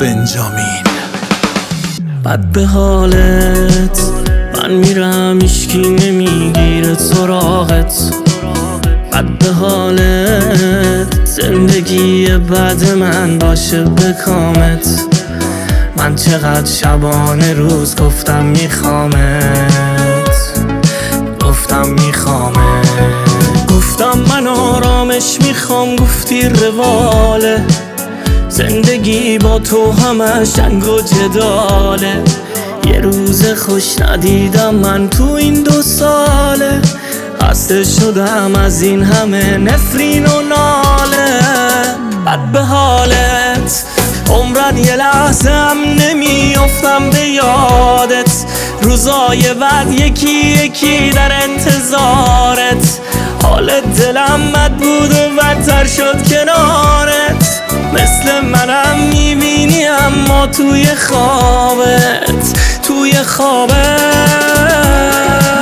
بنجامین. بد به حالت من میرم هیچکی نمیگیره سراغت. بد به حالت زندگی بعد من باشه به کامت. من چقدر شبانه روز گفتم میخوامت، گفتم میخوامت. گفتم من آرامش میخوام، گفتی رواله. زندگی با تو همش جنگ و جداله. یه روز خوش ندیدم من تو این 2 ساله. خسته شدم از این همه نفرین و ناله. بد به حالت عمرن یه لحظه هم نمیافتم به یادت. روزای بعد یکی یکی در انتظارت. حال دلم بد بود و بدتر شد کنارت. مثل منم میبینی اما توی خوابت، توی خوابت.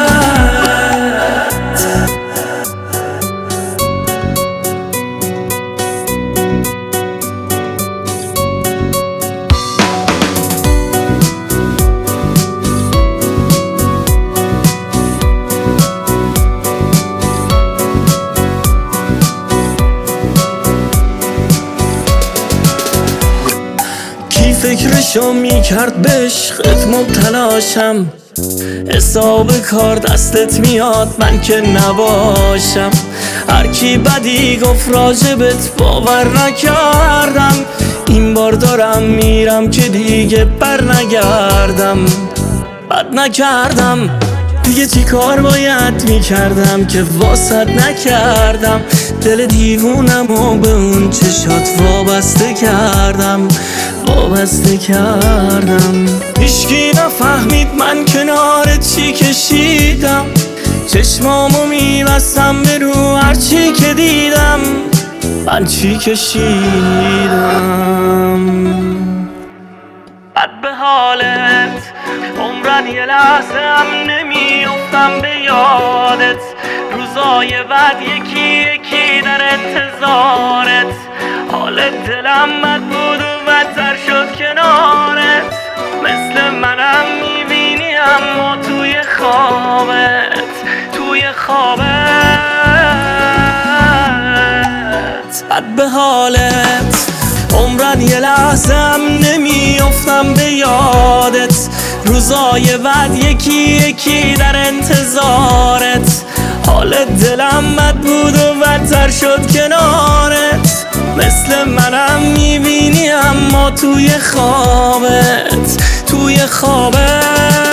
فکرشو میکرد به عشقت مبتلاشم. حساب کار دستت میاد من که نباشم. هرکی بدی گفت راجبت باور نکردم. این بار دارم میرم که دیگه بر نگردم. بد نکردم دیگه، چی کار باید میکردم که واسط نکردم. دل دیوونمو به اون چشات وابسته کردم، وابسته کردم. هیچکی نفهمید من کنار چی کشیدم. چشمامو میبستم به رو هرچی که دیدم. من چی کشیدم. بد به حالت عمرن یه لحظه هم نمیافتم به یادت. روزای بعد یکی یکی در انتظارت. حال دلم بد بود و بدتر شد کنارت. مثل منم میبینی اما توی خوابت، توی خوابت. بد به حالت عمرن یه لحظه هم نمیافتم به یادت. روزای بعد یکی یکی در انتظارت. حال دلم بد بود و بدتر شد کنارت. مثل منم میبینی اما توی خوابت، توی خوابت.